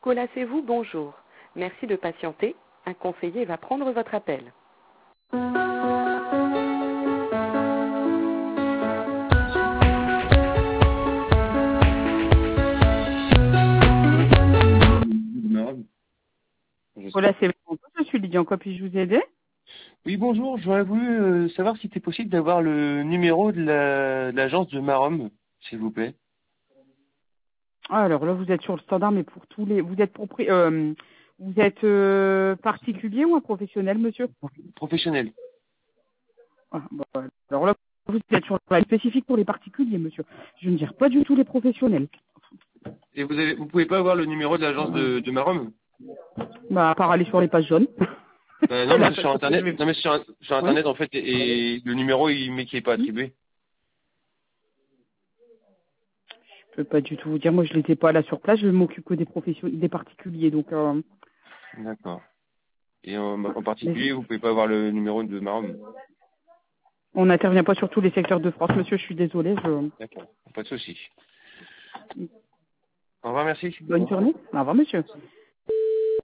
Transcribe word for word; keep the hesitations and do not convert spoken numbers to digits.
Colacez-vous, bonjour. Merci de patienter. Un conseiller va prendre votre appel. Voilà, c'est bon. Je suis Lydia, en quoi puis-je vous aider? Oui, bonjour. J'aurais voulu euh, savoir si c'était possible d'avoir le numéro de la- de l'agence de Marom, s'il vous plaît. Ah, alors là, vous êtes sur le standard, mais pour tous les... Vous êtes propri... euh, vous êtes euh, particulier ou un professionnel, monsieur? Professionnel. Ah, bah, alors là, vous êtes sur le spécifique pour les particuliers, monsieur. Je ne gère pas du tout les professionnels. Et vous avez, vous pouvez pas avoir le numéro de l'agence de, de Marom? Bah, à part aller sur les pages jaunes. Euh, C'est non, mais la c'est seule sur chose que je internet. vais... Non, mais c'est sur, sur Oui. internet en fait, et, et le numéro il mais qui est pas attribué. Je peux pas du tout vous dire. Moi, je n'étais pas là sur place. Je m'occupe que des professionnels, des particuliers. Donc, euh, D'accord. Et en, en mais particulier, vous pouvez pas avoir le numéro de Marom. on n'intervient pas sur tous les secteurs de France, monsieur. Je suis désolée. Je... D'accord. Pas de souci. Au revoir, merci. Bonne journée. Au revoir, monsieur.